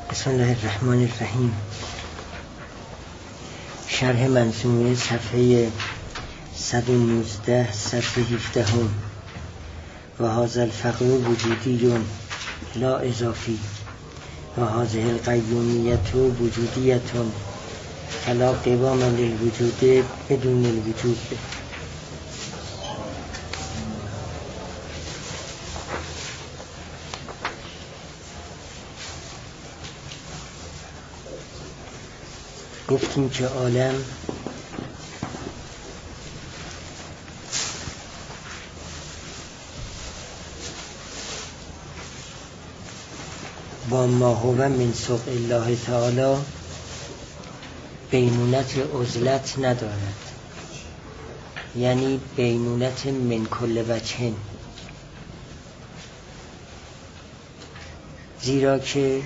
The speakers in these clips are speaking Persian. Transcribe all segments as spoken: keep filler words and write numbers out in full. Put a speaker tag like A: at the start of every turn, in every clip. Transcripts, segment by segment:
A: بسم الله الرحمن الرحیم. شرح منظومه صفحه صد و نوزده صفحه هفده هم. و هذا الفقر وجودی لا اضافی و هذه القیومیت وجودیت فلا قوام للوجود بدون الوجود. گفتیم که عالم با ما هو من سوق الله تعالی بینونت عزلت ندارد، یعنی بینونت من کل وجه، زیرا که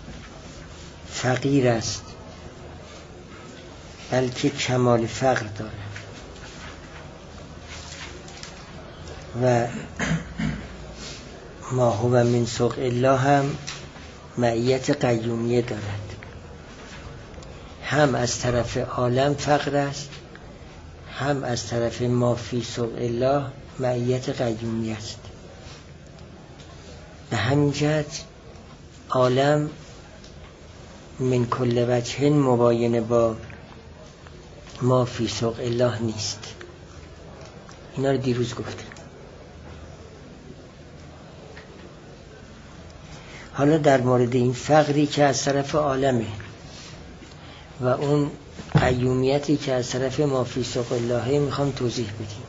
A: فقیر است بلکه کمال فقر دارد و ما هو من سوق الله هم معیت قیومیه دارد. هم از طرف عالم فقر است، هم از طرف ما فی سوق الله معیت قیومیه است. به همین جهت عالم من کل وجه مباین با ما فی سوق الله نیست. اینا رو دیروز گفتیم. حالا در مورد این فقری که از طرف عالمه و اون قیومیتی که از طرف ما فی سوق الله میخوام توضیح بدیم.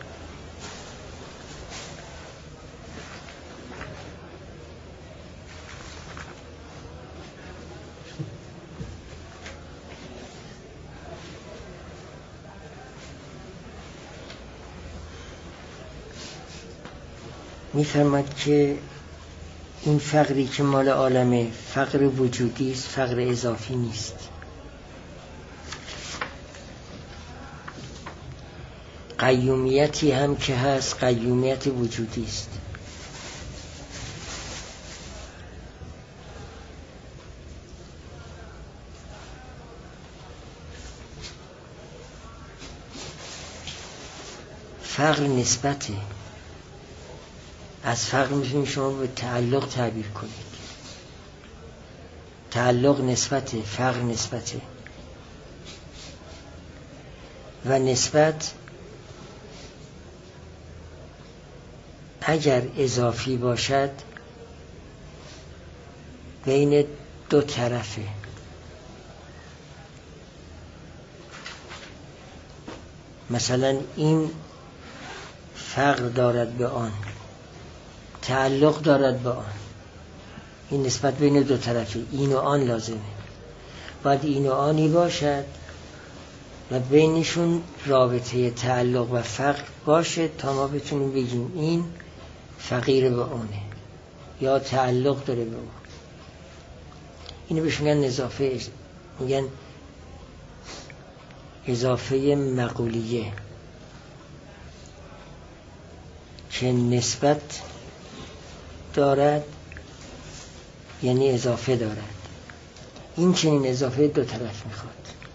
A: میفرماد که این فقری که مال عالمه فقر وجودی است، فقر اضافی نیست. قیومیتی هم که هست قیومیت وجودی است. فقر نسبته. از فقر میتونید شما به تعلق تعبیر کنید. تعلق نسبته، فقر نسبته و نسبت اگر اضافی باشد بین دو طرفه. مثلا این فقر دارد به آن، تعلق دارد به آن. این نسبت بین دو طرفی، این و آن لازمه. باید این و آنی باشد و بینشون رابطه تعلق و فقر باشه تا ما بتونیم بگیم این فقیر به آنه یا تعلق داره به اون. اینو بهش میگن اضافه، میگن اضافه مقولیه که نسبت دارد، یعنی اضافه دارد. این چنین اضافه دو طرف میخواد.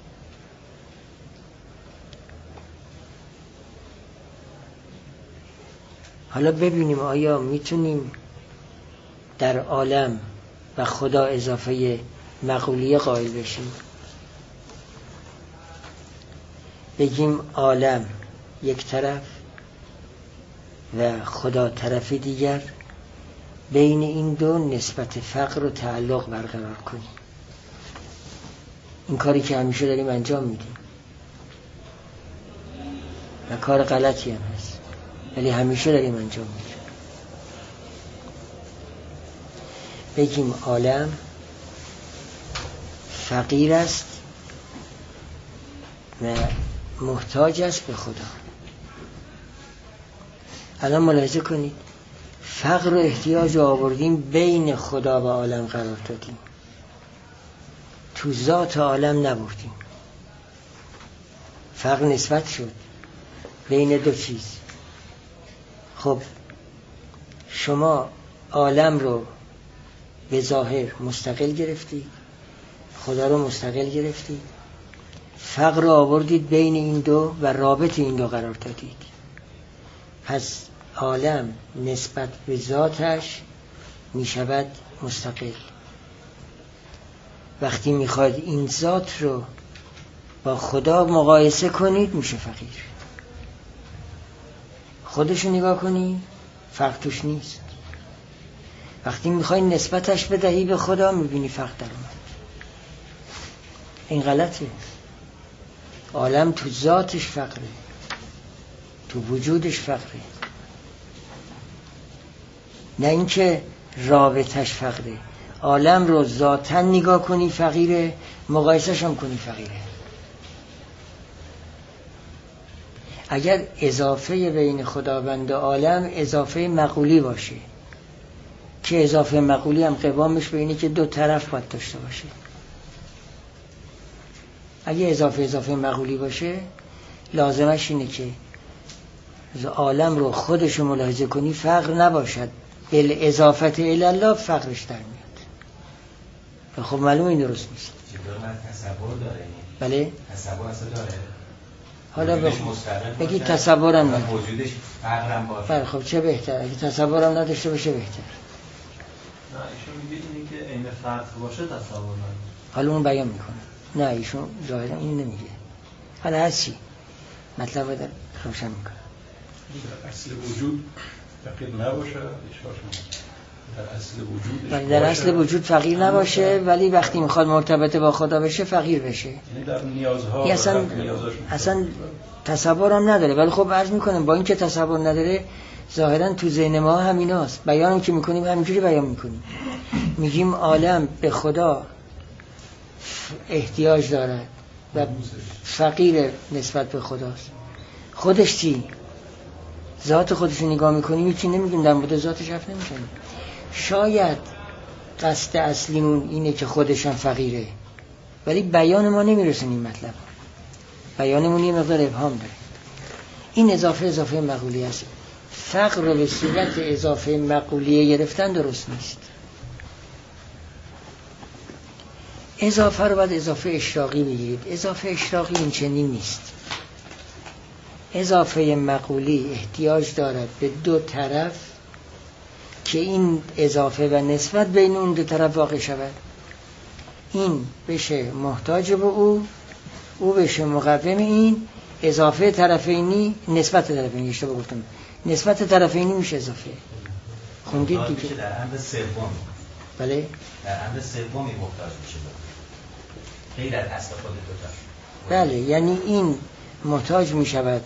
A: حالا ببینیم آیا میتونیم در عالم و خدا اضافه مقولیه قائل بشیم. بگیم عالم یک طرف و خدا طرف دیگر، بین این دو نسبت فقر و تعلق برقرار کنیم. این کاری که همیشه داریم انجام میدیم و کار غلطی هم هست، ولی همیشه داریم انجام میدیم. بگیم عالم فقیر است و محتاج است به خدا. الان ملاحظه کنید، فقر و احتیاج آوردیم بین خدا و عالم قرار دادیم، تو ذات عالم نبردیم. فقر نسبت شد بین دو چیز. خب شما عالم رو به ظاهر مستقل گرفتی، خدا رو مستقل گرفتید، فقر رو آوردید بین این دو و رابط این دو قرار دادید. پس عالم نسبت به ذاتش می شود مستقل. وقتی میخواید این ذات رو با خدا مقایسه کنید میشه فقیر. خودشو نگاه کنید فرق توش نیست. وقتی میخواید نسبتش بدهی به خدا میبینی فرق در اومد. این غلطه. عالم تو ذاتش فقره، تو وجودش فقره، نه اینکه رابطش فقره. عالم رو ذاتاً نگاه کنی فقیره، مقایسه‌ش هم کنی فقیره. اگر اضافه بین خداوند و عالم اضافه مقولی باشه که اضافه مقولی هم قوامش به اینه که دو طرف باید داشته باشه. اگه اضافه اضافه مقولی باشه لازمش اینه که عالم رو خودش ملاحظه کنی فقر نباشد، بالاضافه الی الله فقرش در میاد. خب معلومه این درست نیست.
B: چطور من تصور داره؟
A: بله
B: تصور اصلا داره.
A: حالا بگید تصورم نداره،
B: وجودش فقرم باشه.
A: بله خب چه بهتر. اگه تصورم نداشته باشه بهتر.
C: نه ایشون میگه اینی که عین فقر باشه تصور نداره.
A: حالا اون بیان میکنه. نه ایشون ظاهرا این نمیگه. حالا هر چی مطلب رو روشن میکنه.
D: در اصل وجود فقیر نباشه، در اصل وجود
A: ولی در اصل وجود فقیر نباشه، ولی وقتی میخواد مرتبط با خدا بشه فقیر بشه.
D: یعنی در نیازها
A: اصلا اصلا تصورم نداره. ولی خب عرض میکنم با اینکه تصور نداره ظاهرا تو ذهن ما همیناست. بیانم که میکنیم همینجوری بیان میکنیم. میگیم عالم به خدا احتیاج دارد و فقیر نسبت به خداست. خودش چی؟ ذات خودش رو نگاه میکنیم هیچی نمیگیم، در مورد ذاتش حرف نمیزنیم. شاید قصد اصلیمون اینه که خودشان فقیره، ولی بیان ما نمیرسه این مطلب. بیانمون یه مقدار ابهام داره. این اضافه اضافه مقولی است. فقر رو به صورت اضافه مقولیه گرفتن درست نیست. اضافه رو باید اضافه اشراقی بگیرید. اضافه اشراقی این چنین نیست. اضافه مقولی احتیاج دارد به دو طرف که این اضافه و نسبت بین اون دو طرف واقع شود. این بشه محتاج به او، او بشه مقوم این. اضافه طرفینی نسبت طرفینی اشتباه گفتم، نسبت طرفینی میشه اضافه. خوندید دیگه
B: در امر سوم.
A: بله
B: در امر سومی محتاج میشه غیر از اصل خود دو تا.
A: بله یعنی این محتاج میشود،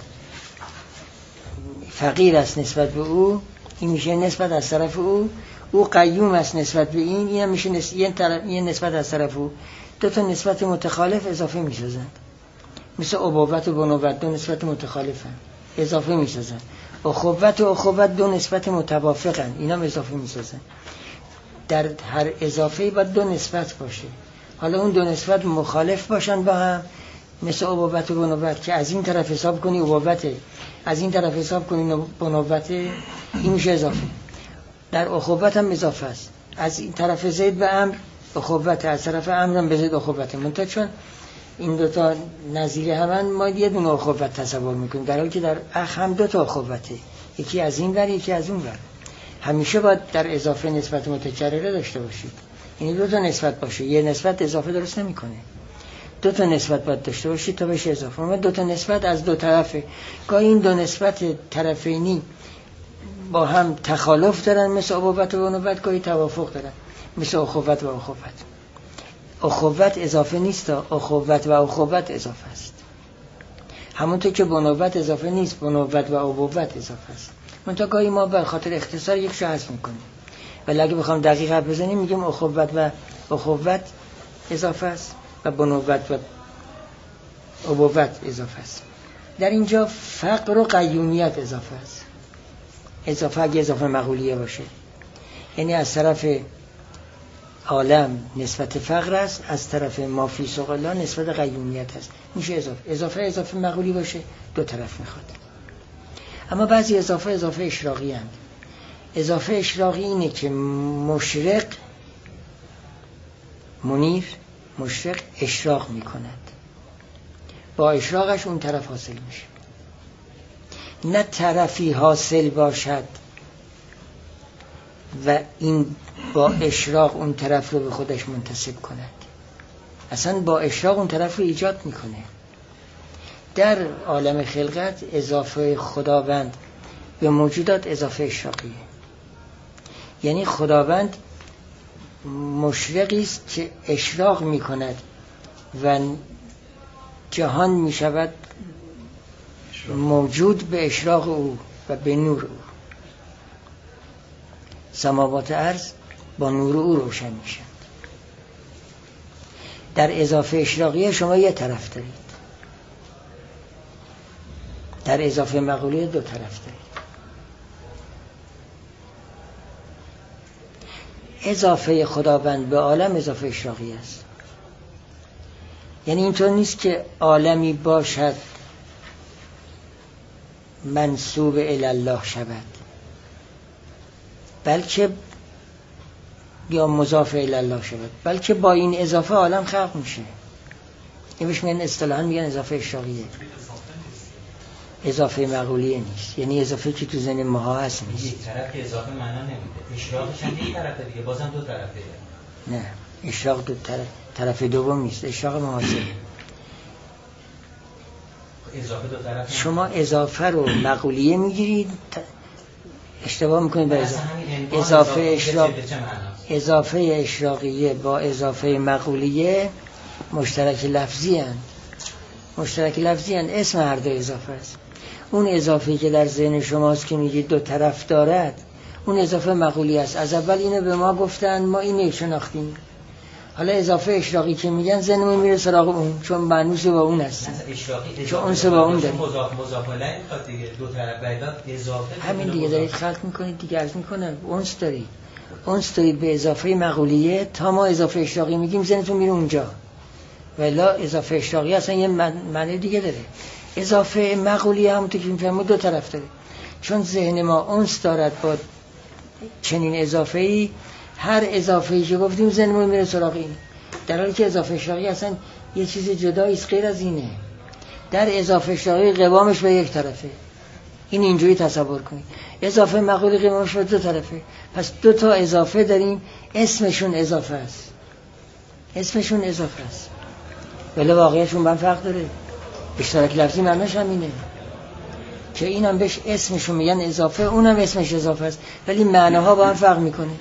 A: فقیر است نسبت به او، این میشه نسبت از طرف او. او قیوم است نسبت به این، این هم میشه نس... یه, طرف... یه نسبت از طرف او. دو تا نسبت متخالف اضافه میسازند. مثل ابوت و بنوت دو نسبت متخالفن اضافه میسازند. اخوت و اخوت دو نسبت متوافقن، اینا هم اضافه میسازند. در هر اضافه باید دو نسبت باشه. حالا اون دو نسبت مخالف باشن با هم، مثل ابوت و بنوت که از این طرف حساب کنی ابوته، از این طرف حساب کنی بنوته، این میشه اضافه. در اخوت هم اضافه است. از این طرف زید به امر اخوت، از طرف امر هم به زید اخوت. منتها چون این دوتا نظیر همن ما یه دونه اخوت تصور میکنیم، در حالی که در اخ هم دوتا اخوته، یکی از این ور یکی از اون ور. همیشه باید در اضافه نسبت متکرره داشته باشید. یعنی دو تا نسبت باشه. یه نسبت اضافه درست نمیکنه. دو تا نسبت باید داشته باشید تا بشه اضافه. اما دو تا نسبت از دو طرفه. گاهی این دو نسبت طرفینی با هم تخالف دارن مثل ابوت و بنوت، گاهی توافق دارن مثل اخوت و اخوت. اخوت اضافه نیست، اخوت و اخوت اضافه است. همونطور که بنوت اضافه نیست، بنوت و ابوت اضافه است. منتها گاهی ما به خاطر اختصار یک شو حذف میکنیم. ولی اگه بخوام دقیق حرف بزنیم میگیم اخوت و اخوت اضافه است و بنوت و ابوت اضافه است. در اینجا فقر و قیومیت اضافه است. اضافه اگه اضافه مقولیه باشه، یعنی از طرف عالم نسبت فقر است، از طرف ما فی سوق الله نسبت قیومیت است. میشه اضافه. اضافه اضافه مقولی باشه دو طرف میخواد. اما بعضی اضافه اضافه اشراقی هستند. اضافه اشراقی اینه که مشرق منیر مشرق اشراق میکند، با اشراقش اون طرف حاصل میشه. نه طرفی حاصل باشد و این با اشراق اون طرف رو به خودش منتسب کند، اصلا با اشراق اون طرف رو ایجاد میکنه. در عالم خلقت اضافه خداوند به موجودات اضافه اشراقیه، یعنی خداوند مشرقی است که اشراق میکند و جهان میشود موجود به اشراق او و به نور او. سماوات ارض با نور او روشن میشن. در اضافه اشراقیه شما یه طرف دارید، در اضافه مقوله دو طرف دارید. اضافه خداوند به عالم اضافه اشراقی است، یعنی اینطور نیست که عالمی باشد منسوب الی الله شود، بلکه یا مضاف الی الله شود، بلکه با این اضافه عالم خلق میشه. این بهش میگن اصطلاحاً میگن اضافه اشراقیه، اضافه مقولیه نیست، یعنی اضافه که تو ذهن ماها هست نیست.
B: یک طرف که اضافه معنا نمیده، اشراقش هم یک طرفه دیگه، بازم دو طرفه.
A: نه، اشراق دو طرف، طرف دوم نیست، اشراق محاسبه.
B: اضافه دو طرف. شما
A: اضافه رو مقولیه میگیرید، اشتباه میکنید به اضافه. اضافه اشراق، اضافه اشراقیه با اضافه مقولیه مشترک لفظی هستند. مشترک لفظی هستند، اسم هر دو اضافه است. اون اضافه که در ذهن شماست که میگید دو طرف دارد، اون اضافه مقولی است. از اول اینو به ما گفتن، ما اینو شناختیم. حالا اضافه اشراقی که میگن ذهنمون میره سراغ اون، چون معنوس با اون هست. چون اون سه با اون داره.
B: مضاف مضاف الیه میخواد دیگه، دو طرف بعد اضافه.
A: همین دیگه دارید خلق میکنید دیگه، عرض میکنم اونس دارید. اونس دارید به اضافه مقولیه، تا ما اضافه اشراقی میگیم ذهنتون میره اونجا. ولی اضافه اشراقی اصلا یه معنی دیگه داره. اضافه مقولیه همونطور که میفهمید دو طرف داره. چون ذهن ما اونس دارد با چنین اضافه‌ای، هر اضافه‌ای که گفتیم ذهنمون میره سراغ این، در حالی که اضافه اشراقی اصلا یه چیز جدایی است غیر از اینه. در اضافه اشراقی قوامش به یک طرفه، این اینجوری تصور کنید. اضافه مقولی قوامش به دو طرفه، پس دو تا اضافه داریم، اسمشون اضافه است، اسمشون اضافه است، ولی واقعیتشون با هم فرق داره. اشتراک لفظی معناش همینه که اینم بهش اسمشون میگن اضافه، اونم اسمش اضافه است، ولی معناها با هم فرق میکنه.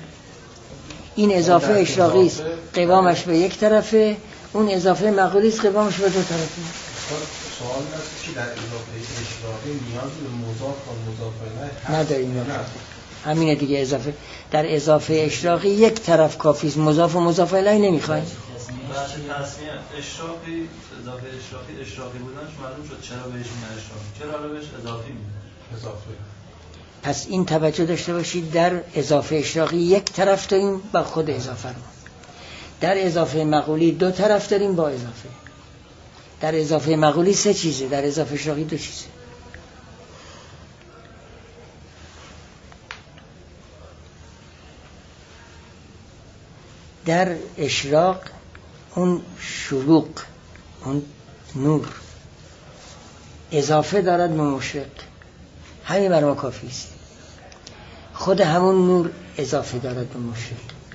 A: این اضافه اشراقی است، قوامش به یک طرفه، اون اضافه مقولی است، قوامش به دو طرفه.
C: سوال است که در اضافه اشراقی نیاز به مضاف و مضاف الیه
A: نداریم. همینه دیگه، اضافه در اضافه اشراقی یک طرف کافی است، مضاف و مضاف الیه نمیخوایم.
C: بحث تصمیه اشراقی، اضافه اشراقی اشراقی بودنش معلوم شد چرا بهش میگن اشراقی، چرا حالا بهش اضافی میگن اضافه.
A: پس این توجه داشته باشید، در اضافه اشراقی یک طرف داریم با خود اضافه رو، در اضافه مقولی دو طرف داریم با اضافه. در اضافه مقولی سه چیزه، در اضافه اشراقی دو چیزه. در اشراق اون شروق، اون نور اضافه دارد به مشرق، همین بر ما کافی است. خود همون نور اضافه دارد به مشرق،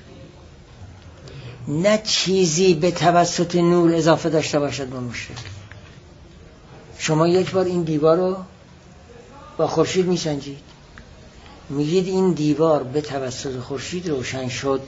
A: نه چیزی به توسط نور اضافه داشته باشد به مشرق. شما یک بار این دیوار رو با خورشید میسنجید، میگید این دیوار به توسط خورشید روشن شد.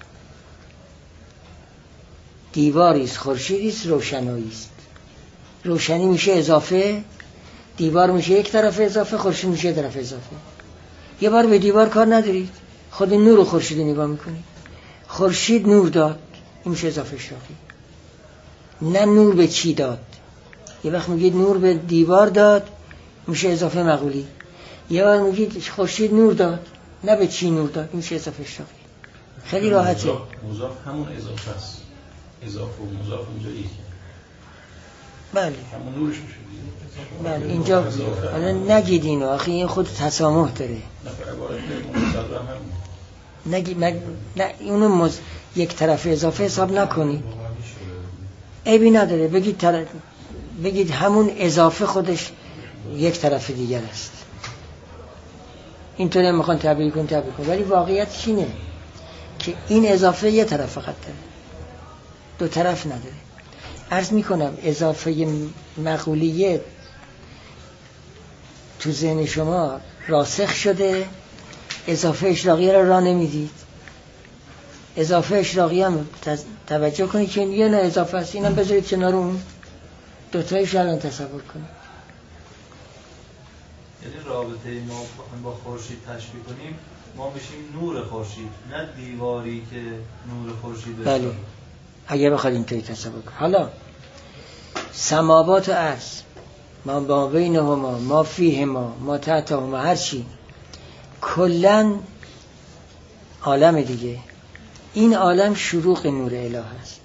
A: دیواری است، خورشیدی است، روشنایی است. روشنی میشه اضافه، دیوار میشه یک طرف اضافه، خورشید میشه یک طرف اضافه. یه بار به دیوار کار ندارید، خود نور و خورشید نگاه میکنید. خورشید نور داد، این میشه اضافه اشراقی. نه نور به چی داد، یه وقت میگید نور به دیوار داد، میشه اضافه مقولی. یه بار میگید خورشید نور داد، نه به چی نور داد، این میشه اضافه اشراقی. خیلی راحته.
D: مضاف همون اضافه است، اضافه و مضاف اونجا یکی.
A: بله
D: همون نورش میشه.
A: بله اینجا حالا نگید اینو، آخه این خود تسامح داره.
D: نه به عبارت مصدر هم
A: نگید مگ... نه اونو مز... یک طرف اضافه حساب نکنید. عیبی نداره بگید طرف... بگید همون اضافه خودش یک طرف دیگر است. اینطوری میخوان تعبیر کن تعبیر کن ولی واقعیت اینه که این اضافه یه طرف فقط داره، دو طرف نداره. عرض میکنم اضافه مقولیه تو ذهن شما راسخ شده، اضافه اشراقیه را راه نمیدید. اضافه اشراقیه هم توجه کنید که یه نه اضافه است، اینم بذارید کنار اون دوتایش الان تصور کنید.
C: یعنی رابطه ما با خورشید تشبیه کنیم ما میشیم نور خورشید، نه دیواری که نور خورشید داره.
A: بله اگه بخواد اینطوری تصور کنید. حالا سماوات و ارض، ما با بینهما ما فیهما ما تحتهما، هر چی کلن عالم دیگه، این عالم شروق نور اله است،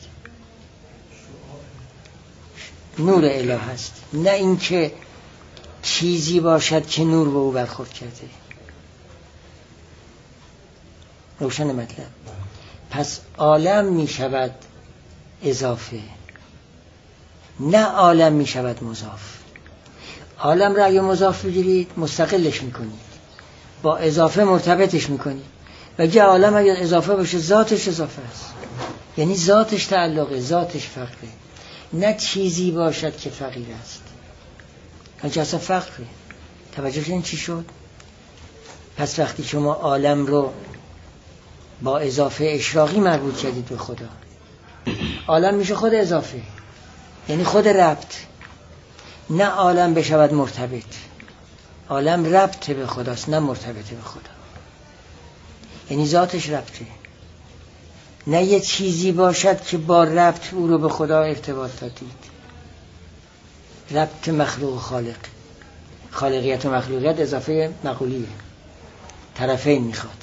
A: نور اله است، نه اینکه چیزی باشد که نور به او برخورد کرده. روشن مطلب؟ پس عالم می شود اضافه، نه عالم می شود مضاف. عالم را اگه مضاف بگیرید مستقلش می کنید، با اضافه مرتبطش می کنید. و اگه عالم اگه اضافه باشه ذاتش اضافه است، یعنی ذاتش تعلقه، ذاتش فقره، نه چیزی باشد که فقیر است. اینجا اصلا فقره. توجه کنید چی شد؟ پس وقتی شما عالم رو با اضافه اشراقی مربوط کردید به خدا، عالم میشه خود اضافه، یعنی خود ربط، نه عالم بشود مرتبط. عالم ربط به خداست نه مرتبط به خدا، یعنی ذاتش ربطه، نه یه چیزی باشد که با ربط او رو به خدا ارتباط دادید. ربط مخلوق و خالق، خالقیت و مخلوقیت اضافه مقولیه، طرفین میخواد.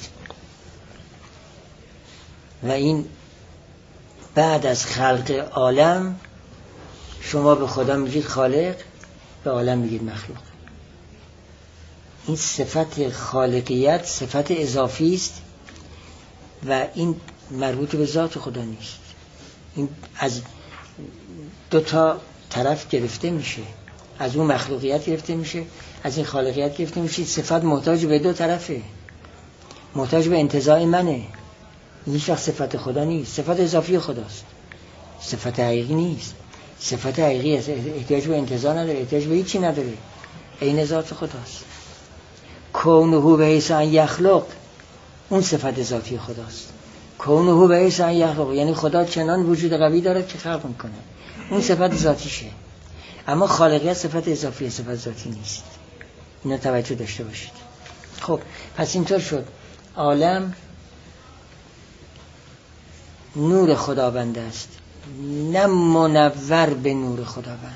A: و این بعد از خلق عالم شما به خدا میگید خالق، به عالم میگید مخلوق. این صفت خالقیت صفت اضافی است و این مربوط به ذات خدا نیست. این از دو تا طرف گرفته میشه، از اون مخلوقیت گرفته میشه، از این خالقیت گرفته میشه. صفت محتاج به دو طرفه، محتاج به انتزاع منه. هیچ وقت صفت خدا نیست، صفت اضافی خداست، صفت حقیقی نیست. صفت حقیقی احتیاج به انتزاع نداره، احتیاج به هیچی نداره، عین ذات خداست. کونه به حیث ان یخلق، اون صفت ذاتی خداست. کونه به حیث ان یخلق یعنی خدا چنان وجود قوی داره که خلق میکنه، اون صفت ذاتیشه. اما خالقیت صفت اضافی، صفت ذاتی نیست. اینا توجه داشته باشید. خب پس اینطور شد عالم نور خداوند است، نه منور به نور خداوند.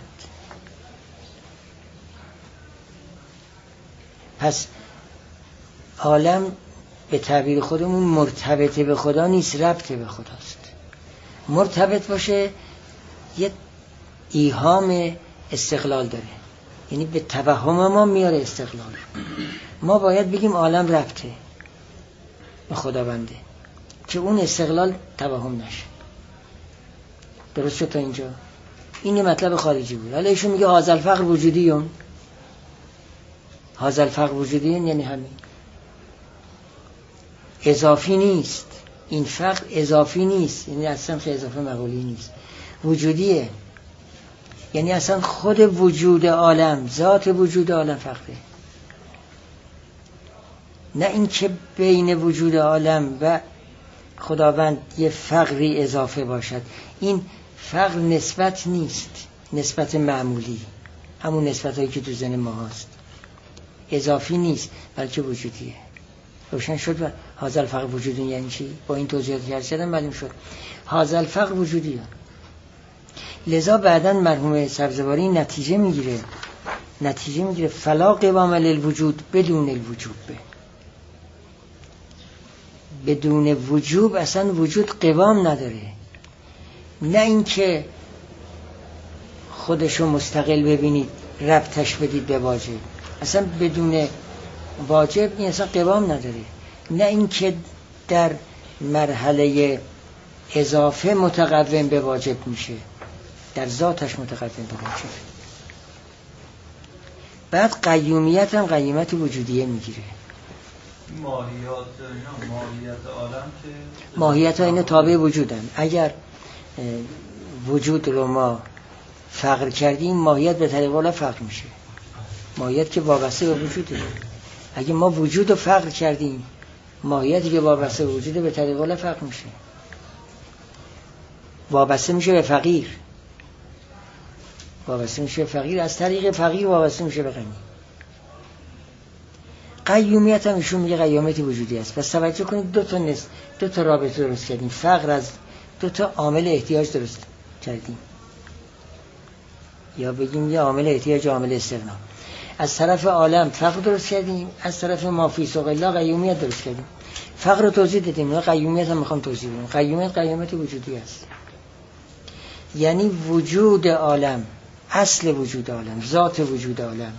A: پس عالم به تعبیر خودمون مرتبط به خدا نیست، ربط به خداست. مرتبط باشه یه ایهام استقلال داره، یعنی به توهم ما میاره استقلال. ما باید بگیم عالم ربطه به خداونده که اون استقلال توهم نشه. درست شد تا اینجا؟ این مطلب خارجی بود. حالا ایشون میگه هذا الفقر وجودیون، هذا الفقر وجودیون یعنی همین، اضافی نیست. این فقر اضافی نیست، یعنی اصلا خیلی اضافه مقولی نیست، وجودیه. یعنی اصلا خود وجود عالم، ذات وجود عالم فقره، نه اینکه بین وجود عالم و خداوند یه فقری اضافه باشد. این فقر نسبت نیست، نسبت معمولی، همون نسبت هایی که تو ذهن ما هست، اضافی نیست بلکه وجودیه. روشن شد؟ و هذا الفقر وجودی یعنی چی؟ با این توضیحاتی که کردم معلوم شد هذا الفقر وجودیه. لذا بعداً مرحوم سبزواری نتیجه میگیره، نتیجه میگیره فلا قوام للوجود بدون الوجوب. بدون وجوب اصلا وجود قوام نداره. نه اینکه خودشو مستقل ببینید ربطش بدید به واجب، اصلا بدون واجب این اصلا قوام نداره. نه اینکه در مرحله اضافه متقوم به واجب میشه، در ذاتش متقوم به واجب. بعد قیومیت هم قیومیت وجودیه میگیره.
C: ماهیات اینا ماهیت عالم که
A: ماهیت ها اینا تابع وجودن. اگر وجود رو ما فقر کردیم ماهیت به طریق اولا فقر میشه. ماهیت که وابسته به وجوده. اگه ما وجود رو فقر کردیم ماهیتی که وابسته به وجوده به طریق اولا فقر میشه. وابسته میشه به فقیر. وابسته میشه به فقیر، از طریق فقیر وابسته میشه به غنی. قیومیت هم ایشون میگه قیومیت وجودی است. پس توجه کنید دو تا نس دو تا رابطه درست کردیم. فقر از دو تا عامل احتیاج درست کردیم، یا بگیم یه عامل احتیاج عامل استغنا. از طرف عالم فقر درست کردیم، از طرف ما فی سوق الله قیومیت درست کردیم. فقر رو توضیح دادیم، قیومیت هم میخوام توضیح بدم. قیومیت قیومیت وجودی است، یعنی وجود عالم، اصل وجود عالم، ذات وجود عالم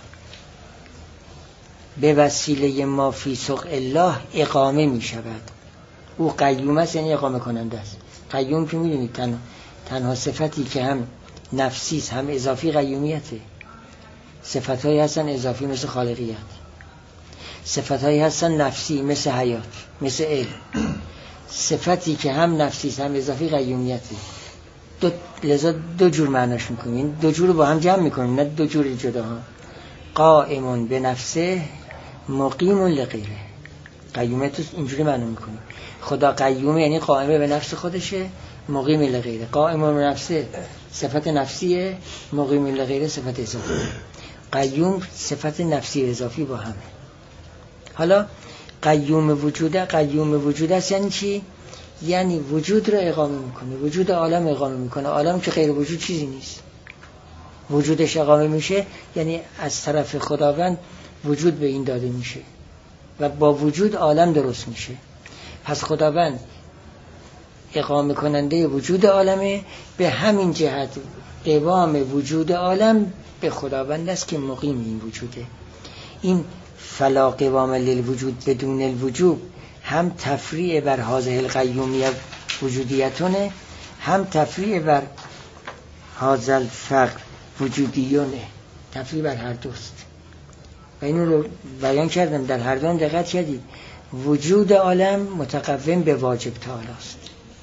A: به وسیله ما فی سوق الله اقامه می شود. او قیوم است، یعنی اقامه کننده است. قیوم که میدونید تن... تنها صفتی که هم نفسی است هم اضافی قیومیته. صفتهایی هستن اضافی مثل خالقیت، صفتهایی هستن نفسی مثل حیات، مثل علم. صفتی که هم نفسی است هم اضافی قیومیته. دو... لذا دو جور معناش میکنیم، دو جور رو با هم جمع میکنیم، نه دو جور جدا ها. قائمون به نفسه مقیم لغیره. قیومیت اینجوری معنی میکنیم. خدا قیومه یعنی قائمه به نفس خودشه، مقیم لغیره. قائمون به نفسه صفت نفسیه، مقیم لغیره صفت اضافی. قیوم صفت نفسی اضافی با همه. حالا قیوم وجوده، قیوم وجوده است یعنی چی؟ یعنی وجود رو اقامه میکنه، وجود عالم اقامه میکنه. عالم که غیر وجود چیزی نیست، وجودش اقامه میشه یعنی از طرف خداوند وجود به این داده میشه و با وجود عالم درست میشه. پس خداوند اقامه کننده وجود عالمه، به همین جهت قوام وجود عالم به خداوند است که مقیم این وجوده. این فلا قوام للوجود بدون الوجوب هم تفریع بر هذه القیومیه وجودیتونه، هم تفریع بر هذا الفقر وجودیونه. تفریع بر هر دوست و اینو رو بیان کردم. در هر دوم دقت کردید وجود عالم متقوم به واجب تعالی است.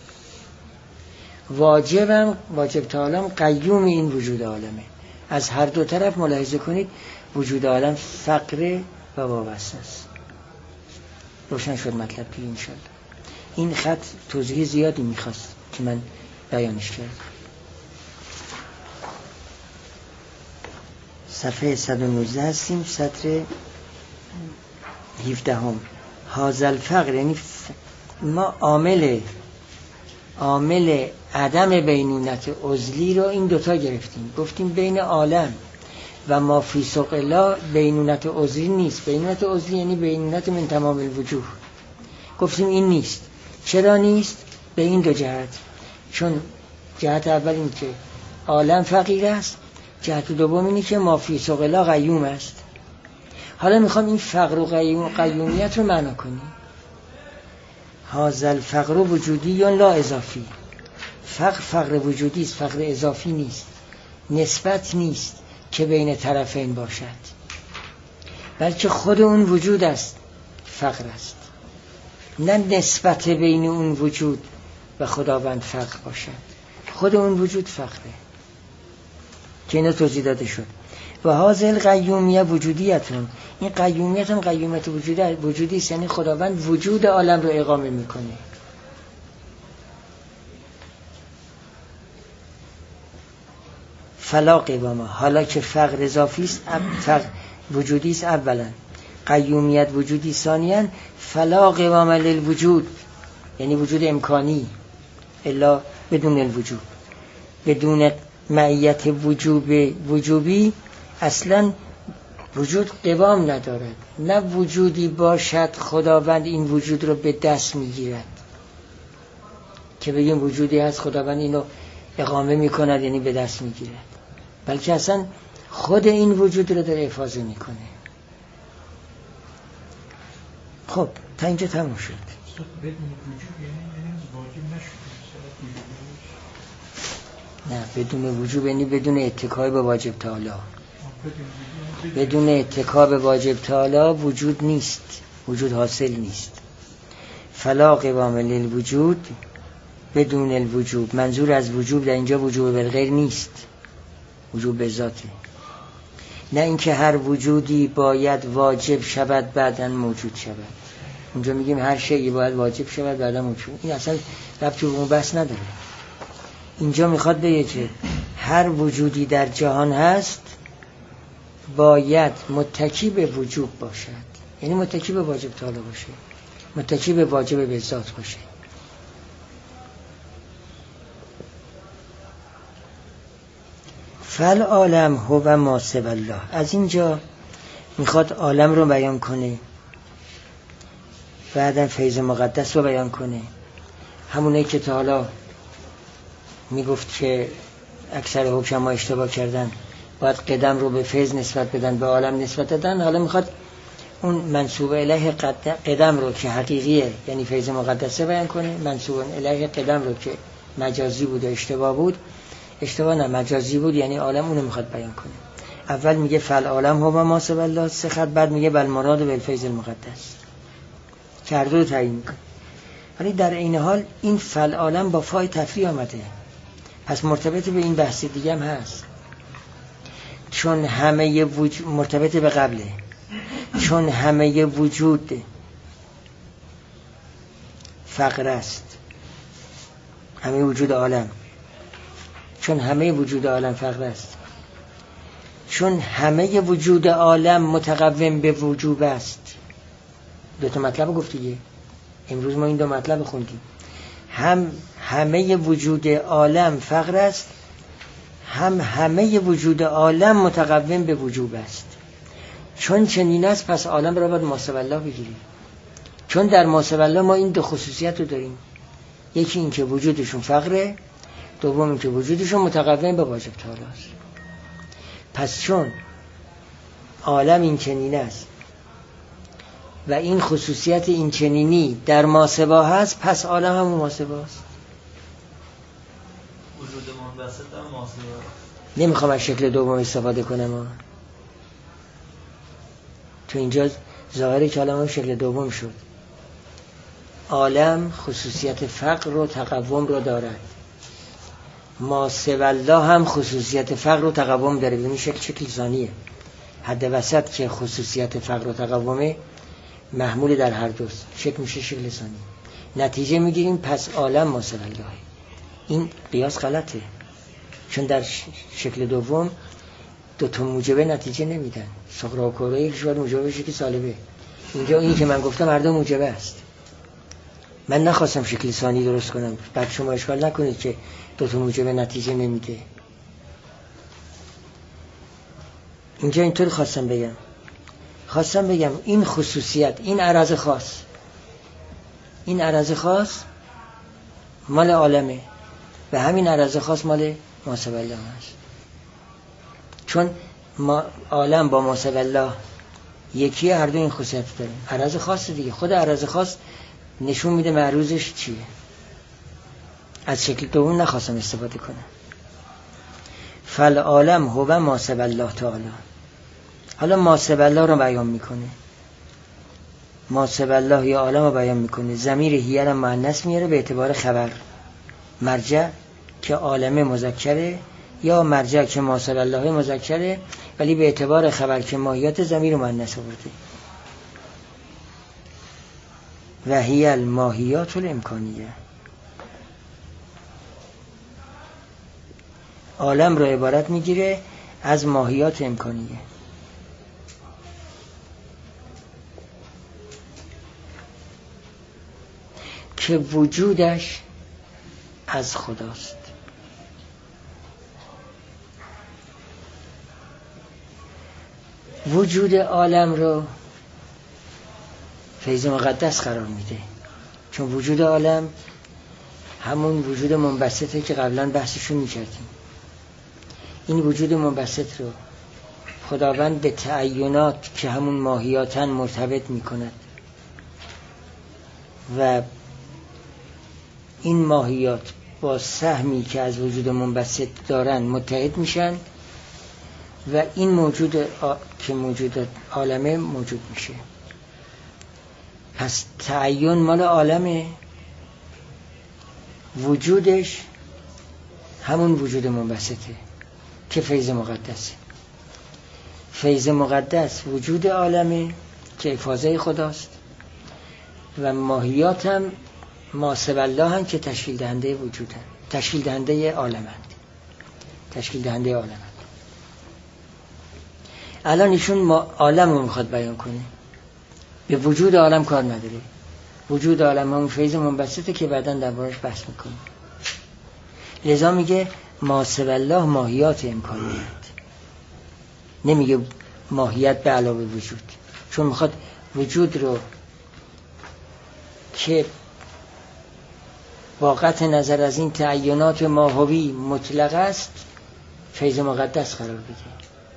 A: واجبم واجب تعالی قیوم این وجود عالمه. از هر دو طرف ملاحظه کنید وجود عالم فقر و وابسته است. روشن شد مطلب که انشالله. این خط توضیح زیادی میخواست که من بیانش کردم. صفحه صد و نوزده هستیم، سطر هفده هم. هذا الفقر یعنی ما عامل عامل عدم بینونت عضلی رو این دوتا گرفتیم. گفتیم بین عالم و ما فی سوق الله بینونت عضلی نیست. بینونت عضلی یعنی بینونت من تمام الوجوه. گفتیم این نیست. چرا نیست؟ به این دو جهت. چون جهت اول این که عالم فقیر است، جهت دوم اینی که ما فی سوق الله قیوم است. حالا میخوام این فقر و قیوم و قیومیت رو معنا کنیم. هذا الفقر وجودی یا لا اضافی. فقر فقر وجودی است، فقر اضافی نیست، نسبت نیست که بین طرفین باشد، بلکه خود اون وجود است فقر است، نه نسبت بین اون وجود و خداوند فقر باشد. خود اون وجود فقره که اینو توضیح داده شد. و هذه القیومیه وجودیتون، این قیومیت هم قیومیت وجودی وجودی است، یعنی خداوند وجود عالم رو اقامه میکنه. فلا قوامه، حالا که فقر اضافی است، فقر وجودی است اولا، قیومیت وجودی ثانیا، فلا قوام للوجود یعنی وجود امکانی الا بدون الوجود. بدون معیت وجوب وجوبی اصلا وجود قوام ندارد. نه وجودی باشد خداوند این وجود رو به دست میگیرد که بگیم وجودی هست خداوند اینو اقامه میکند یعنی به دست میگیرد، بلکه اصلا خود این وجود رو داره افاضه میکنه. خب تا اینجا تموم شد. نه بدون وجوب یعنی بدون اتکای به واجب تعالی. بدون اتکا به واجب تعالی وجود نیست، وجود حاصل نیست. فلا قوام للوجود بدون الوجوب. منظور از وجوب در اینجا وجوب بالغیر نیست، وجوب به ذاته. نه اینکه هر وجودی باید واجب شود بعداً موجود شود. اونجا میگیم هر شیئی باید واجب شود بعداً موجود. این اصلا ربطی به اون بحث نداره. اینجا میخواد بگه که هر وجودی در جهان هست باید متکی به وجوب باشد، یعنی متکی به واجب تعالی باشه، متکی به واجب به ذات باشه. فل عالم هو ما سوی الله. از اینجا میخواد عالم رو بیان کنه، بعدن فیض مقدس رو بیان کنه. همونه که تا حالا میگفت که اکثر حکما اشتباه کردن، باید قدم رو به فیض نسبت بدن، به عالم نسبت دادن. حالا میخواد اون منصوب الیه قدم رو که حقیقیه یعنی فیض مقدسه بیان کنه، منصوب الیه قدم رو که مجازی بود و اشتباه بود، اشتباه نه مجازی بود یعنی عالم، اونو میخواد بیان کنه. اول میگه فل عالم هو ما سوی الله سه خط، بعد میگه بل مراد بالفیض المقدس که هر دو رو تعیین میکنه. ولی در این حال این فل عالم با فای تفریع آمده، پس مرتبط به این بحث دیگه هم هست، چون همه وجود مرتبط به قبله، چون همه وجود فقر است، همه وجود عالم، چون همه وجود عالم فقر است، چون همه وجود عالم متقوم به وجوب است. دو تا مطلب گفت دیگه، امروز ما این دو مطلب خوندیم. هم همه وجود عالم فقر است، هم همه وجود عالم متقوم به وجوب است. چون چنین است پس عالم را باید ما سوی الله بگیریم، چون در ما سوی الله ما این دو خصوصیت رو داریم، یکی این که وجودشون فقره، دوم این که وجودشون متقوم به واجب تعالی است. پس چون عالم این چنین است و این خصوصیت این چنینی در ما سوا هست، پس عالم هم ما سوا است.
C: وجود منبسط هم ما سوا.
A: نمیخوام از شکل دوم استفاده کنم، تو اینجا ظاهر کلام شکل دوم شد. عالم خصوصیت فقر و تقوم رو دارد، ما سوی الله هم خصوصیت فقر و تقوم داره. ببینید شکل شکل ثانیه، حد وسط که خصوصیت فقر و تقومه محمول در هر دوست، شکل میشه شکل ثانی. نتیجه میگیریم پس عالم ما سوی الله. این قیاس غلطه، چون در شکل دوم دو تا موجبه نتیجه نمیدن. سقراط و کوره یکیش باید موجبه بشه که سالبه. اینجا این که من گفتم هر دو موجبه است. من نخواستم شکل ثانی درست کنم، بعد شما اشکال نکنید که دو تا موجبه نتیجه نمیده. اینجا اینطور خواستم بگم، خواستم بگم این خصوصیت، این عرض خاص، این عرض خاص مال عالمه و همین عرض خاص مال ما سوی الله هست. چون ما عالم با ما سوی الله یکیه، هر دو این خصوصیت داره. عرض خاص دیگه، خود عرض خاص نشون میده معروضش چیه. از شکل دوم نخواستم استفاده کنم. فل عالم هو ما سوی الله تعالی. حالا ما سوی الله رو بیان میکنه، ما سوی الله یا عالم رو بیان میکنه. ضمیر هی رو مؤنث میاره به اعتبار خبر، مرجع که عالم مذکره یا مرجع که ما سوی الله مذکره، ولی به اعتبار خبر که ماهیت ضمیر مؤنث آورده. و هی الماهیات الامکانیه. عالم رو عبارت میگیره از ماهیات امکانیه. که وجودش از خداست. وجود عالم رو فیض مقدس قرار میده، چون وجود عالم همون وجود منبسطه که قبلا بحثشون میکردیم. این وجود منبسط رو خداوند به تعینات که همون ماهیاتن مرتبط میکند و این ماهیات با سهمی که از وجود منبسط دارن متحد میشن و این موجود آ... که موجود عالمه موجود میشه. پس تعین مال عالمه، وجودش همون وجود منبسطه که فیض مقدسه. فیض مقدس وجود عالمه که افاضه خداست و ماهیات هم ماسب الله هم که تشکیل دهنده وجود هم. تشکیل دهنده عالمند تشکیل دهنده عالمند. الان ایشون ما عالم رو میخواد بیان کنه، به وجود عالم کار نداره. وجود عالم همون فیض منبسطه که بعداً دربارش بحث میکنه. لذا میگه ماسب الله ماهیات امکانیت، نمیگه ماهیت به علاوه وجود، چون میخواد وجود رو که با قطع نظر از این تعینات ماهوی مطلق است فیض مقدس قرار بده.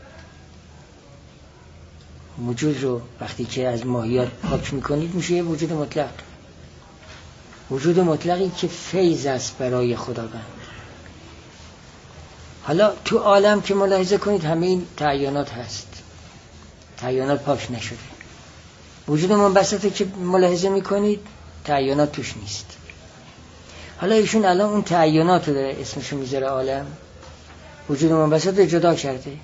A: وجود رو وقتی که از ماهیات پاک میکنید میشه یه وجود مطلق، وجود مطلقی که فیض است برای خداوند. حالا تو عالم که ملاحظه کنید همه این تعینات هست، تعینات پاک نشده. وجود منبسطه که ملاحظه میکنید تعینات توش نیست. حالا ایشون الان اون تعینات رو داره اسمشو میذاره عالم، وجود منبسط رو جدا کرده.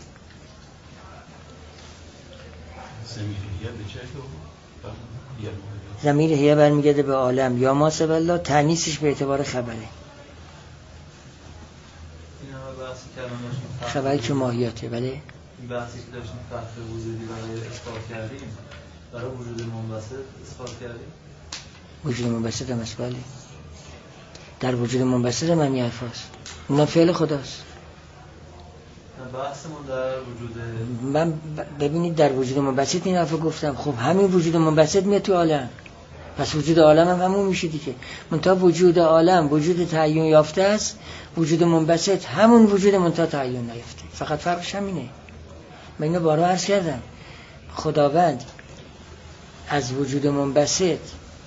A: ضمیر هیه برمیگرده به عالم یا ماسب الله، تانیثش به اعتبار خبره، خبری که ماهیاته. بله
C: این بحثی که داشتیم فقط وجودی برای اثبات کردیم برای وجود منبسط اثبات کردیم.
A: وجود منبسط هم است. بله در وجود منبسط هم همین حرف هست، اونا فعل خداست.
C: بحثمون در وجود
A: من ببینید در وجود منبسط این حرف گفتم. خب همین وجود منبسط میاد تو عالم، پس وجود عالم هم همون میشه دیگه. منتها وجود عالم وجود تعیین یافته است، وجود منبسط همون وجود منتها تعیین نیافته، فقط فرقش همینه. من اینو بارها عرض کردم، خداوند از وجود منبسط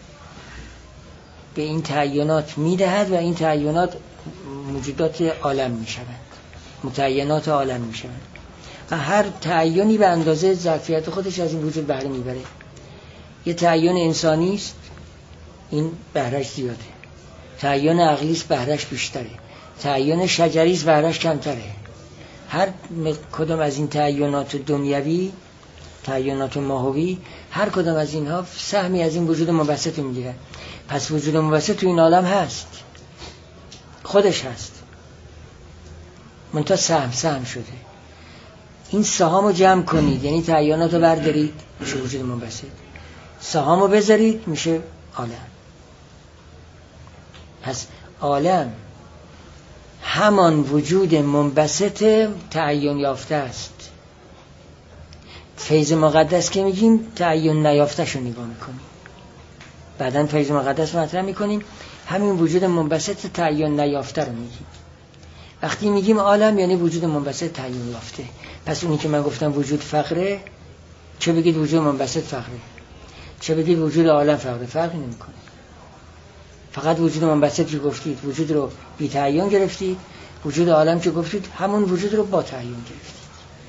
A: به این تعیینات میدهد و این تعیینات موجودات عالم میشوند، متعینات عالم میشوند و هر تعیینی به اندازه ظرفیت خودش از این وجود بهره میبره. یه تعیین انسانی است، این بهرهش زیاده. تعیین عقلی است، بهرهش بیشتره. تعیین شجری است، بهرهش کمتره. هر کدام از این تعیینات دنیوی، تعیینات ماهوی، هر کدام از اینها سهمی از این وجود منبسط میگیره. پس وجود منبسط تو این عالم هست، خودش هست، منتها سهم سهم شده. این سهامو جمع کنید، یعنی تعییناتو بردارید میشه وجود منبسط، سهامو بذارید میشه عالم. پس عالم همان وجود منبسط تعیین یافته است. فیض مقدس که میگیم تعیین نیافته شو نگاه میکنیم، بعدن فیض مقدس مطرح میکنیم، همین وجود منبسط تعیین نیافته رو میگیم. وقتی میگیم عالم یعنی وجود منبسط تعیین یافته. پس اونی که من گفتم وجود فقره، چه بگید وجود منبسط فقره، چه بگید وجود عالم فقره، فرقی نمیکنه. فقط وجود منبسط که گفتید وجود رو بی تعیین گرفتید، وجود عالم که گفتید همون وجود رو با تعیین گرفتید.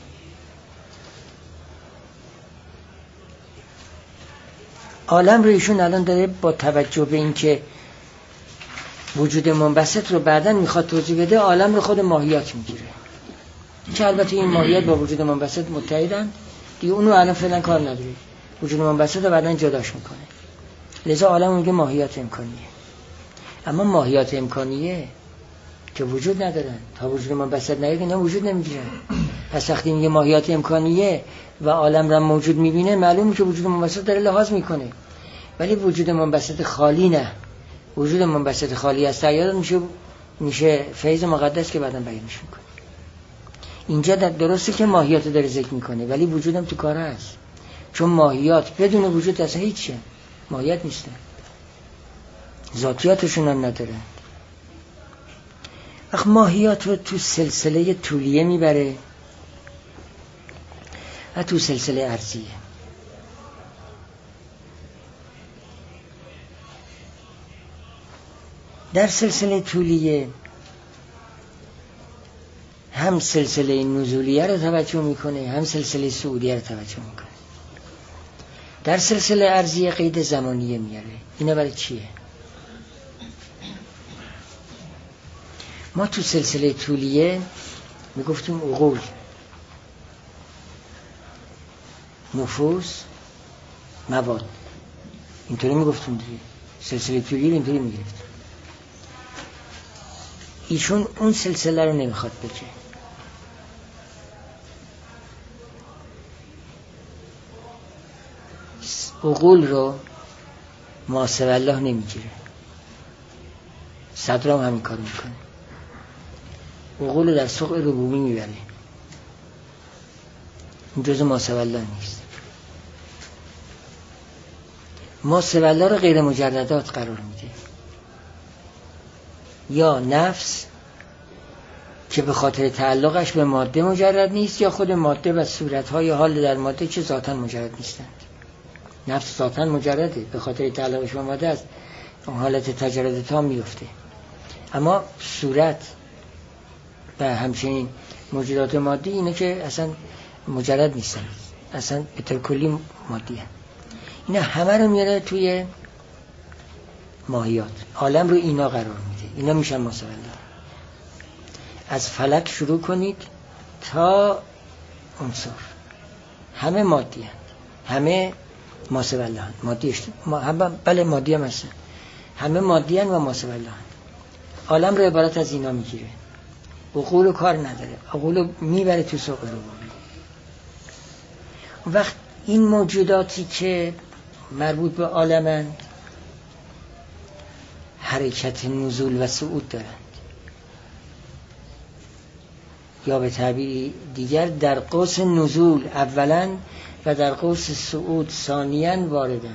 A: عالم رو ایشون الان داره با توجه به این که وجود منبسط رو بعداً میخواد توضیح بده، عالم رو خود ماهیات میگیره که البته این ماهیات با وجود منبسط متحدن دیگه، اونو الان فعلا کار نداره، وجود منبسط رو بعداً جداش میکنه. لذا عالم میگه ماهیات امکانیه. اما ماهیات امکانیه که وجود ندارن، تا وجود منبسط نیاد اینا وجود نمیگیرن. پس وقتی میگه ماهیات امکانیه و عالم را موجود میبینه، معلومه که وجود منبسط داره لحاظ میکنه. ولی وجود منبسط خالی نه، وجود منبسط خالی از تعیین میشه میشه فیض مقدس که بعداً بیانش میکنه. اینجا درسته که ماهیات داره ذکر میکنه، ولی وجودم تو کار هست، چون ماهیات بدون وجود اصلا هیچه، ماهیات نیستن، ذاتیاتشون هم ندارن. وقت ماهیات رو تو سلسله طولیه میبره و تو سلسله عرضیه. در سلسله طولیه هم سلسله نزولیه رو توجه میکنه، هم سلسله صعودیه رو توجه میکنه. در سلسله عرضیه قید زمانیه میاره. اینا برای چیه؟ ما تو سلسله طولیه میگفتیم عقول، نفوس، مواد، اینطوری میگفتیم دیگه. سلسله طولیه رو اینطوری میگرفتیم. ایشون اون سلسله رو نمیخواد بگه. عقول رو محاسب الله نمیگیره. صدر هم همین کار میکنه. عقول رو در سوق ربوبی میبره. این جز محاسب الله نیست. محاسب الله رو غیر مجردات قرار میده. یا نفس که به خاطر تعلقش به ماده مجرد نیست، یا خود ماده و صورتهای حال در ماده که ذاتاً مجرد نیستند. نفس ذاتاً مجرده، به خاطر تعلقش به ماده است، اون حالت تجرد تام میفته. اما صورت و همچنین موجودات مادی اینه که اصلا مجرد نیستن، اصلا به طور کلی مادی هست. اینا همه رو میاره توی ماهیات، عالم رو اینا قرار میده. اینا میشن محاسب الله. از فلک شروع کنید تا عنصر، همه مادی هست، همه محاسب الله هست. مادی اشت... ما... هم... بله مادی هم هستن، همه مادی هست و محاسب الله هست. عالم رو عبارت از اینا میگیره. عقول رو کار نداره، عقول رو میبره تو سوق ربوبی. وقت این موجوداتی که مربوط به عالمند حرکت نزول و صعود دارند، یا به تعبیر دیگر در قوس نزول اولا و در قوس صعود ثانیاً واردند.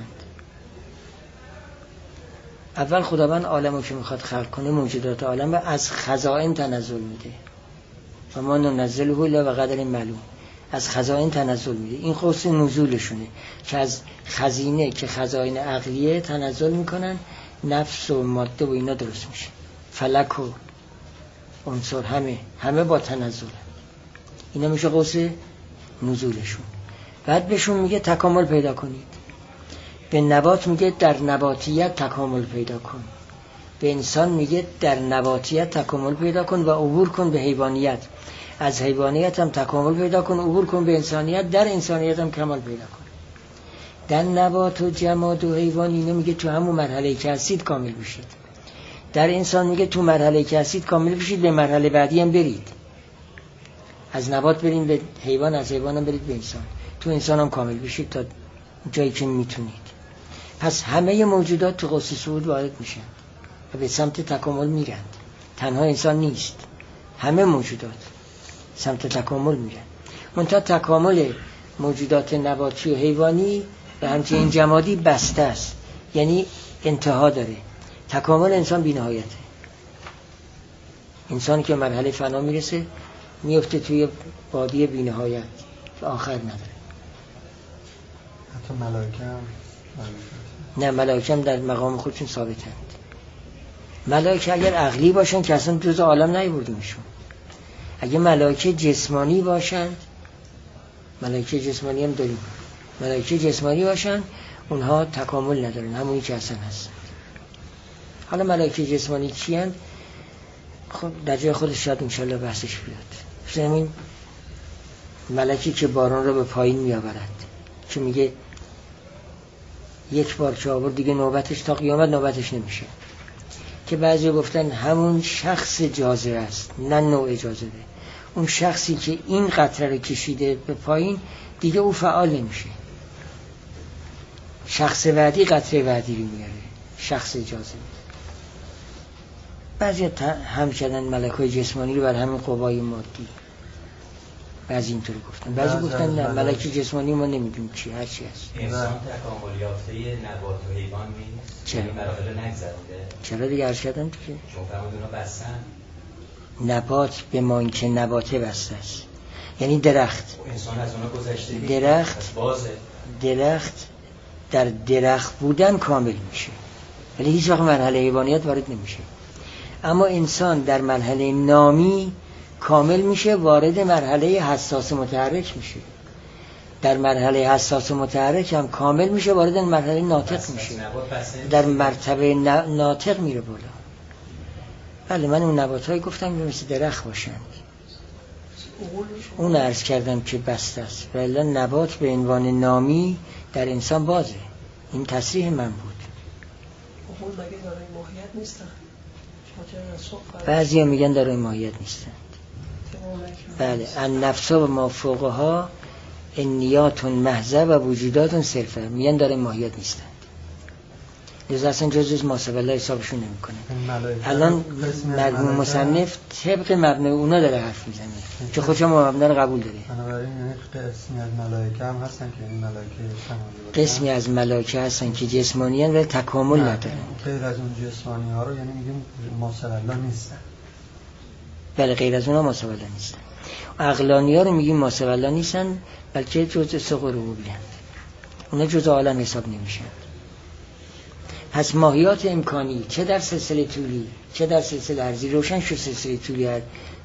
A: اول خداوند عالمو که میخواد خلق کنه، موجودات عالم و از خزائن تنزل میده. و ما ننزله الا بقدر معلوم. از خزائن تنزل میده. این قوس نزولشونه که از خزینه که خزائن عقلیه تنزل میکنن، نفس و ماده و اینا درست میشه. فلک و عنصر همه همه با تنزل. اینا میشه قوس نزولشون. بعد بهشون میگه تکامل پیدا کنید. به نبات میگه در نباتیت تکامل پیدا کن. به انسان میگه در نباتیت تکامل پیدا کن و عبور کن به حیوانیت. از حیوانیت هم تکامل پیدا کن، عبور کن به انسانیت. در انسانیت هم کمال پیدا کن. در نبات و جماد و حیوان اینو میگه تو همون مرحله که هستید کامل بشید. در انسان میگه تو مرحله که هستید کامل بشید، به مرحله بعدی هم برید. از نبات برید به حیوان، از حیوان هم برید به انسان. تو انسان هم کامل بشید تا جایی که میتونید. پس همه موجودات تو قوس صعود وارد میشن و به سمت تکامل میرند. تنها انسان نیست، همه موجودات سمت تکامل میرن. منتها تکامل موجودات نباتی و حیوانی و همچنین جمادی بسته است، یعنی انتها داره. تکامل انسان بی نهایته. انسان که مرحله فنا میرسه میفته توی وادی بی نهایت و آخر نداره.
E: حتی ملائکه هم
A: نه، ملائکه هم در مقام خودشون ثابتند. ملائکه اگر عقلی باشن که اصلا جز عالم نیاوردیمشون. اگه ملائکه جسمانی باشند، ملائکه جسمانی هم داریم، ملائکه جسمانی باشن اونها تکامل ندارن، همونی که اصلا هستن. حالا ملائکه جسمانی چی هستند؟ خب در جای خودش شاید انشالله بحثش بیاد. همین ملکی که باران رو به پایین میآورد که میگه یک بار که آورد دیگه نوبتش تا قیامت نوبتش نمیشه، که بعضی گفتن همون شخص جاذبه است، نه نوع جاذبه. اون شخصی که این قطره رو کشیده به پایین دیگه او فعال نمیشه. شخص بعدی قطره بعدی رو میاره، شخص جاذبه. بعضی هم کردن ملکای جسمانی رو بر همین قوای مادی، بعضی اینطوری گفتن، بعضی گفتن نه ملکی جسمانی ما نمیدونیم چی، هر چی هست.
B: انسان تکامل یافته نبات و حیوان نیست، چرا مراحل نگذرونده؟
A: چرا دیگه عرض کردم دیگه،
B: چون فرمودون رو بستن.
A: نبات به ما این که نباته بسته است، یعنی درخت.
B: انسان از اونها گذشته،
A: درخت
B: بازه.
A: درخت در درخت بودن کامل میشه، ولی هیچ وقت مرحله حیوانیت وارد نمیشه. اما انسان در مرحله نامی کامل میشه، وارد مرحله حساس متحرک میشه. در مرحله حساس متحرک هم کامل میشه، وارد مرحله ناطق میشه. در مرتبه ناطق میره بالا. بله من اون نباتایی گفتم که مثل درخت باشند. اون عرض کردم که بسته است. ولی نبات به عنوان نامی در انسان بازه. این تصریح من بود.
E: اون مگه دارای ماهیت نیستن؟
A: بعضی ها میگن دارای ماهیت نیستن. بله النفس و ما فوقها انیاتون محضه و وجوداتون صرفه، میگن دارای ماهیت نیستن. لذا اصلا جز جز ماسبالله حسابشون نمی کنه. الان مرحوم مصنف طبق مبنای اونا داره حرف میزنه که خودشم مبنا رو قبول داره.
F: بنابراین قسمی از ملائکه هم هستن که این ملائکه تمامی
A: قسمی از ملائکه هستن که جسمانی هستن ولی تکامل ندارن.
F: غیر از اون جسمانی ها رو یعنی میگیم ماسبالله نیستن.
A: بله غیر از اونها ماسبالله نیستن. عقلانی ها رو میگیم ماسبالله نیستن بلکه جزء سوق ربوبیه. اونا جزء عالم حساب نمیشن. پس ماهیات امکانی چه در سلسله طولی چه در سلسله عرضی روشن شد. سلسله طولی هر...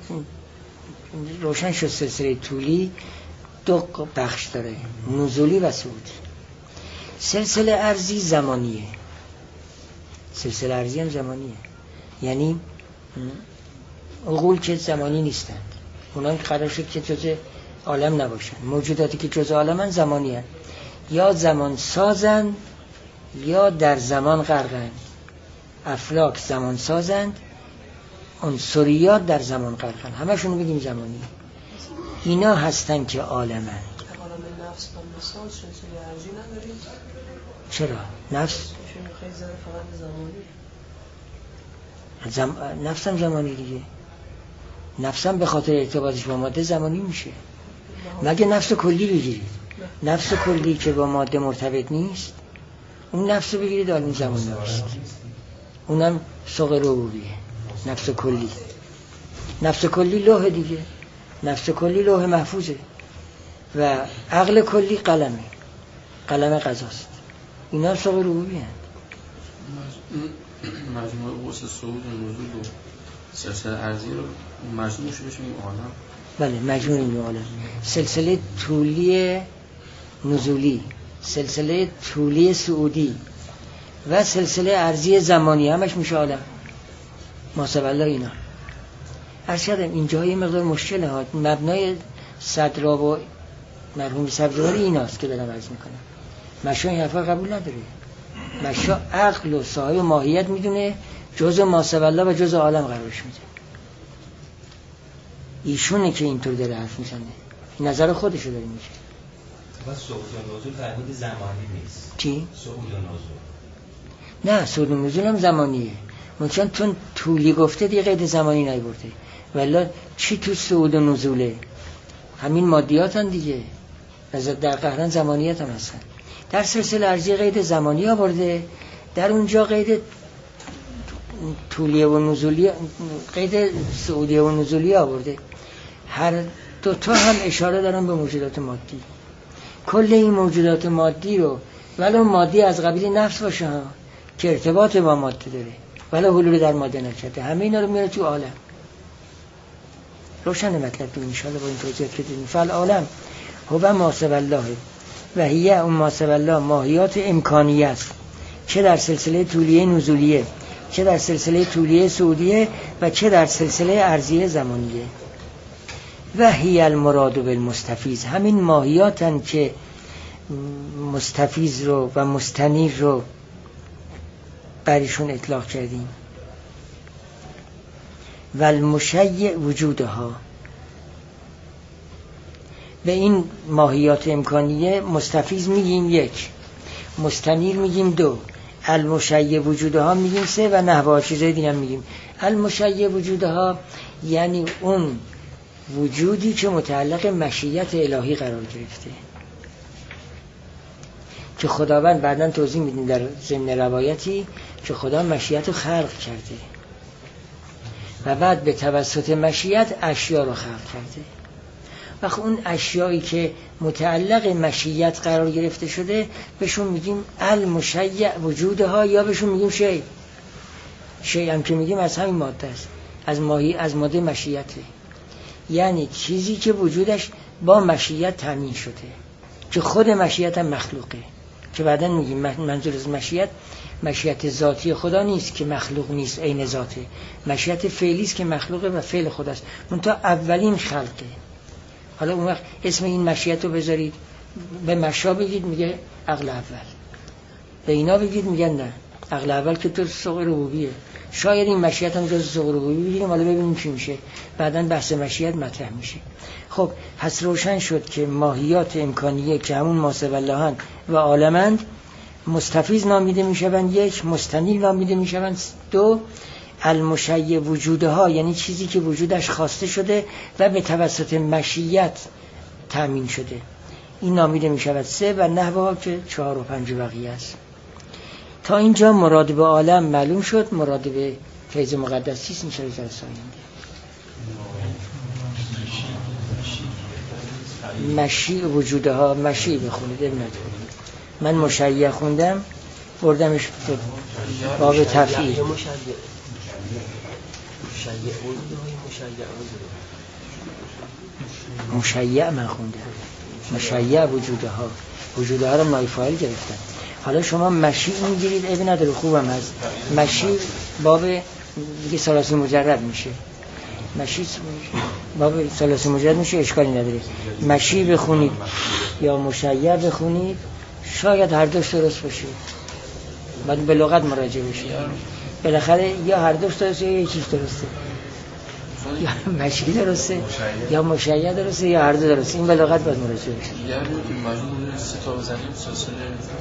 A: روشن شد سلسله طولی دو بخش داره، نزولی و صعودی. سلسله عرضی زمانیه، سلسله عرضی هم زمانیه، یعنی عقول که زمانی نیستند، اونا قرار شد که جزء عالم نباشن. موجوداتی که جزء عالمن زمانی هست، یا زمان سازند یا در زمان غرقند. افلاک زمان سازند، عنصریات در زمان غرقند، همشون بگیم زمانی. اینا هستن که عالمن.
E: عالم نفس و مثال سلسله ارزی نداریم.
A: چرا؟ نفس
E: خیلی زده فقط زمانی.
A: زم... نفس هم زمانی دیگه. نفس هم به خاطر ارتباطش با ماده زمانی میشه. مگه نفس کلی بگیرید، نفس کلی که با ماده مرتبط نیست، اون نفس رو بگیرید عالم زمان نوست، اونم سوق ربوبیه. نفس کلی، نفس کلی لوح دیگه، نفس کلی لوح محفوظه و عقل کلی قلمه، قلم قضاست. اینا سوق ربوبیه.
D: مجموعه قوس صعود و نزول و سلسله ارضی رو مجموعش بهش میگیم عالم.
A: بله مجموعه این عالم. سلسله طولی نزولی، سلسله طولی صعودی و سلسله ارضی زمانی همش میشه عالم. ماسبالله اینا عرض کردم اینجا یه مقدار مشکله ها. مبنای صدرا و مرحوم صدرایی ایناست که دارم عرض میکنم. مشا این حرفا قبول نداره. مشا عقل و صاحب ماهیت میدونه، جزء ماسبالله و جزء عالم قرارش میده. ایشونه که اینطور داره حرف میزنه، نظر خودشو داره میگه.
B: بس صعود و نزول فرمود زمانی نیست.
A: چی؟
B: صعود و نزول.
A: نه صعود و نزول هم زمانیه. منچن تون طولی گفته دیگه قید زمانی نیورده. ولی چی تو صعود و نزوله؟ همین مادیات هم دیگه. از در قهرن زمانیت هم هستن. در سلسله ارضی قید زمانی آورده، در اونجا قید طولی و نزولی، قید صعودی و نزولی آورده. هر دو تا هم اشاره دارن به موجودات مادی. کل این موجودات مادی رو ولو مادی از قبیل نفس باشه ها که ارتباط با ماده داره ولو حلول در ماده نکرده، همه اینا رو میاره تو عالم. روشن مطلب دو انشاءالله با این توضیحات که دیدیم. فعل عالم هو ماسبالله و هیه اون ماسبالله ماهیات امکانی است، چه در سلسله طولیه نزولیه، چه در سلسله طولیه صعودیه و چه در سلسله ارضیه زمانیه. و هی المراد بالمستفیض، همین ماهیاتن که مستفیض رو و مستنیر رو برایشون اطلاق کردیم. و المشیع وجودها، به این ماهیات امکانیه مستفیض میگیم یک، مستنیر میگیم دو، المشیع وجودها میگیم سه و نحوه چیزای دیگه هم میگیم. المشیع وجودها یعنی اون وجودی که متعلق مشیت الهی قرار گرفته، که خداوند بعداً توضیح میدیم در ضمن روایتی که خدا مشیت رو خلق کرده و بعد به توسط مشیت اشیا رو خلق کرده. و اون اشیایی که متعلق مشیت قرار گرفته شده بهشون میگیم المشیع وجودها یا بهشون میگیم شی. شیء هم که میگیم از همین ماده است، از ماهی از ماده مشیته، یعنی چیزی که وجودش با مشیت تامین شده، که خود مشیت هم مخلوقه، که بعداً میگیم منظور از مشیت مشیت ذاتی خدا نیست که مخلوق نیست عین ذاته، مشیت فعلی است که مخلوقه و فعل خداست، منتها اولین خلقه. حالا اون وقت اسم این مشیت رو بذارید، به مشا بگید میگه عقل اول، به اینا بگید میگن نه عقل اول که تو سوق ربوبیه، شاید این مشیت هم جز سوق ربوبی بگیریم، حالا ببینیم چی میشه، بعداً بحث مشیت مطرح میشه. خب پس روشن شد که ماهیات امکانیه که همون ماسو اللهن و عالمند مستفیض نامیده میشوند، یک مستنیل نامیده میشوند، دو المشیع وجودها یعنی چیزی که وجودش خواسته شده و به توسط مشیت تامین شده، این نامیده میشود سه، و نحوها که چهار و پنج بقیه است. تا اینجا مراد به عالم معلوم شد، مراد به فیض مقدس چیست؟ میشه جلسه آینده مشیع وجودها، مشیع بخونید ابن ندارید، من مشیع خوندم بردمش باب تفعیل. مشیع من خوندم، مشیع وجودها، وجودها رو نای فاعل گرفتم. حالا شما مشیع میگیرید ابن نداره، خوبم هست، مشیع باب دیگه ثلاثی مجرد میشه، مشیع باب ثلاثی مجرد میشه، اشکالی نداره. مشیع بخونید یا مشیع بخونید، شاید هر دوش درست باشه، بعد به لغت مراجعه بشه، بالاخره یا هر دوش درسته یا یکیش درسته، یا مشیع درسته یا مشیع درسته یا هر دو درسته، این به لغت باید مراجعه بشه.
D: یعنی مجموع سه تا بزنیم سلسله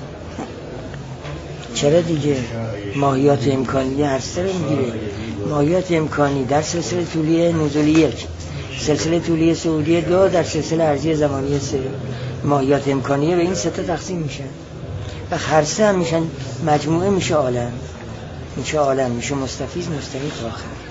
A: چرا دیگه ماهیات امکانی هر سه رو میگیره، ماهیات امکانی در سلسله طولی نزولی یک، سلسله طولی صعودی دو، در سلسله عرضی زمانی سه. ماهیات امکانیه به این سه تا تقسیم میشن و هر سه هم میشن مجموعه، میشه عالم، میشه عالم، میشه مستفیض مستحیل آخر.